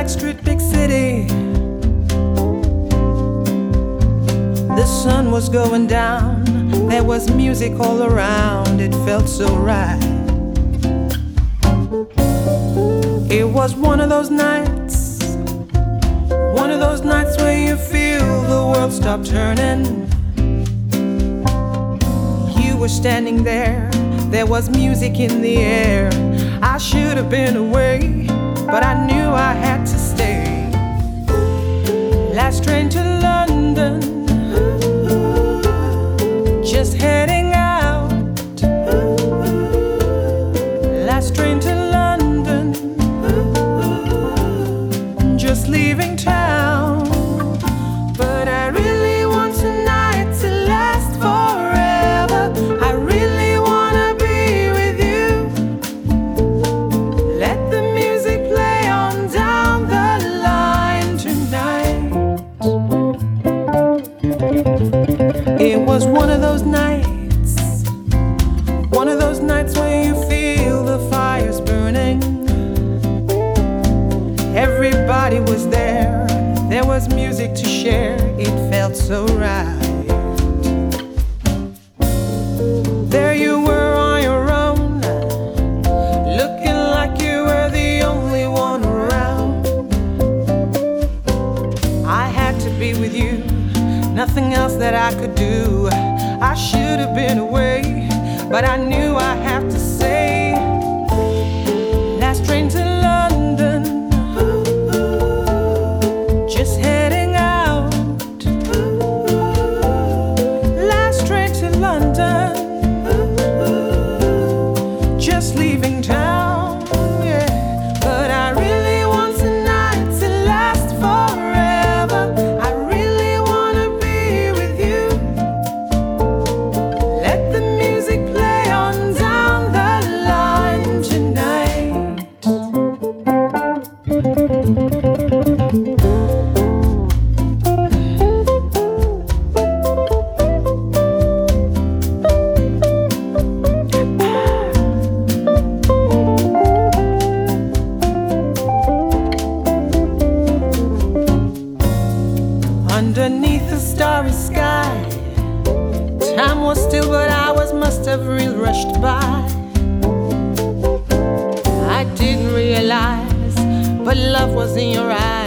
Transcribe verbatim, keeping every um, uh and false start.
Backstreet, big city. The sun was going down. There was music all around. It felt so right. It was one of those nights, one of those nights where you feel the world stop turning. You were standing there. There was music in the air. I should have been away, but I knew I had to stay. Last train to London, just heading out. Last train to London, just leaving town. But I really want tonight to last forever. I really wanna be with you. Let the music play on down the line tonight. It was one of those nights, one of those nights where you feel the fires burning. Everybody was there, there was music to share, it felt so right. There you were on your own, looking like you were the only one around. I had to be with you, nothing else that I could do. I should have been away, but I knew I have to say. Last train to London, just heading out. Last train to London, just leaving town. Yeah, but I really want tonight to last forever. I really wanna be with you. Let the music play on down the line tonight. Underneath the starry sky, time was still, but hours must have real rushed by. I didn't realize, but love was in your eyes.